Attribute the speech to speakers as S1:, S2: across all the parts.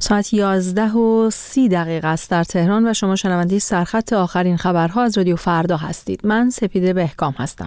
S1: ساعت 11:30 است در تهران و شما شنونده سرخط آخرین خبرها از رادیو فردا هستید. من سپیده بهکام هستم.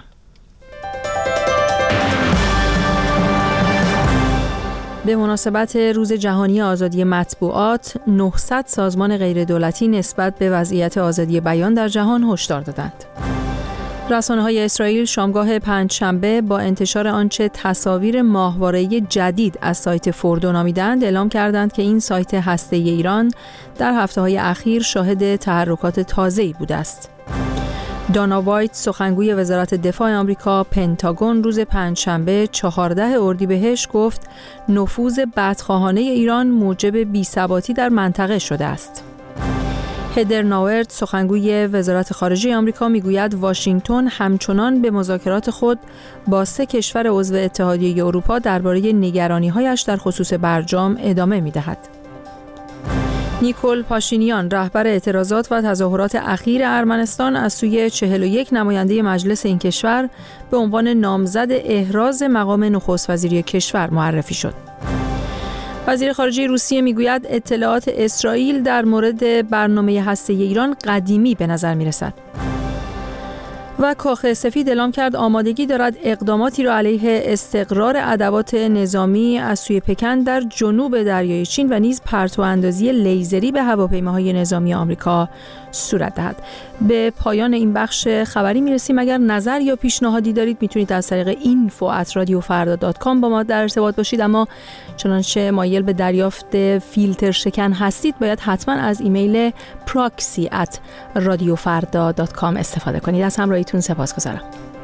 S1: به مناسبت روز جهانی آزادی مطبوعات، 900 سازمان غیردولتی نسبت به وضعیت آزادی بیان در جهان هشدار دادند. رسانه‌های اسرائیل شامگاه پنجشنبه با انتشار آنچه تصاویر ماهواره‌ای جدید از سایت فوردو نامیدند، اعلام کردند که این سایت هسته‌ای ایران در هفته‌های اخیر شاهد تحرکات تازه‌ای بوده است. دانا وایت، سخنگوی وزارت دفاع آمریکا پنتاگون، روز پنجشنبه 14 اردیبهشت گفت نفوذ بدخواهانه ایران موجب بی‌ثباتی در منطقه شده است. هدر ناورد، سخنگوی وزارت خارجه آمریکا، میگوید واشنگتن همچنان به مذاکرات خود با 3 کشور عضو اتحادیه اروپا درباره نگرانی‌هایش در خصوص برجام ادامه می‌دهد. نیکول پاشینیان، رهبر اعتراضات و تظاهرات اخیر ارمنستان، از سوی 41 نماینده مجلس این کشور به عنوان نامزد احراز مقام نخست وزیری کشور معرفی شد. وزیر خارجه روسیه میگوید اطلاعات اسرائیل در مورد برنامه هسته‌ای ایران قدیمی به نظر میرسد. و کاخ سفید اعلام کرد آمادگی دارد اقداماتی را علیه استقرار ادوات نظامی از سوی پکن در جنوب دریای چین و نیز پرتواندازی لیزری به هواپیماهای نظامی آمریکا صورت دهد. به پایان این بخش خبری میرسیم. اگر نظر یا پیشنهادی دارید میتونید از طریق info@radiofarda.com با ما در ارتباط باشید، اما چنانچه مایل به دریافت فیلتر شکن هستید باید حتما از ایمیل proxy@radiofarda.com استفاده کنید. از همراهیتون سپاسگزارم.